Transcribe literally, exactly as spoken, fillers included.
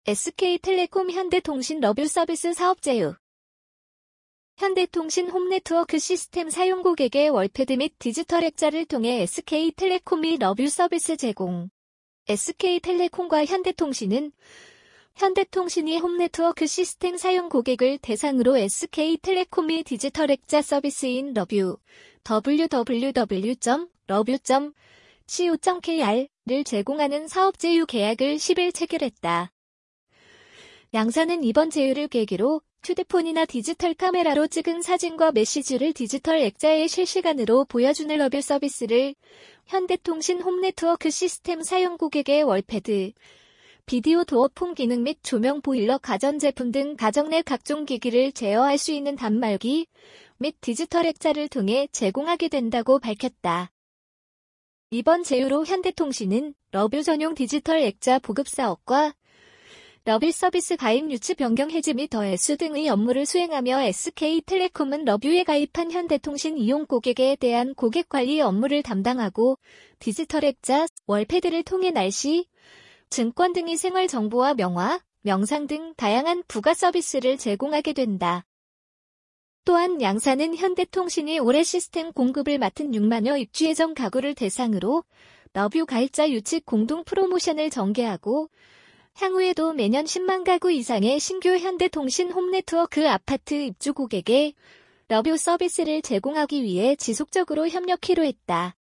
에스케이텔레콤 현대통신 러뷰 서비스 사업 제휴. 현대통신 홈네트워크 시스템 사용 고객의 월패드 및 디지털 액자를 통해 에스케이텔레콤이 러뷰 서비스 제공. 에스케이텔레콤과 현대통신은 현대통신이 홈네트워크 시스템 사용 고객을 대상으로 에스케이텔레콤이 디지털 액자 서비스인 러뷰 더블유 더블유 더블유 점 러뷰 점 씨오 점 케이알을 제공하는 사업 제휴 계약을 십일 체결했다. 양사는 이번 제휴를 계기로 휴대폰이나 디지털 카메라로 찍은 사진과 메시지를 디지털 액자에 실시간으로 보여주는 러뷰 서비스를 현대통신 홈네트워크 시스템 사용 고객의 월패드, 비디오 도어폰 기능 및 조명 보일러 가전제품 등 가정 내 각종 기기를 제어할 수 있는 단말기 및 디지털 액자를 통해 제공하게 된다고 밝혔다. 이번 제휴로 현대통신은 러뷰 전용 디지털 액자 보급 사업과 러뷰 서비스 가입 유치 변경 해지 및 더해수 등의 업무를 수행하며 에스케이텔레콤은 러뷰에 가입한 현대통신 이용 고객에 대한 고객 관리 업무를 담당하고 디지털 액자, 월패드를 통해 날씨, 증권 등의 생활 정보와 명화, 명상 등 다양한 부가 서비스를 제공하게 된다. 또한 양사는 현대통신이 올해 시스템 공급을 맡은 육만여 입주 예정 가구를 대상으로 러뷰 가입자 유치 공동 프로모션을 전개하고 향후에도 매년 십만 가구 이상의 신규 현대통신 홈네트워크 아파트 입주 고객에 러뷰 서비스를 제공하기 위해 지속적으로 협력키로 했다.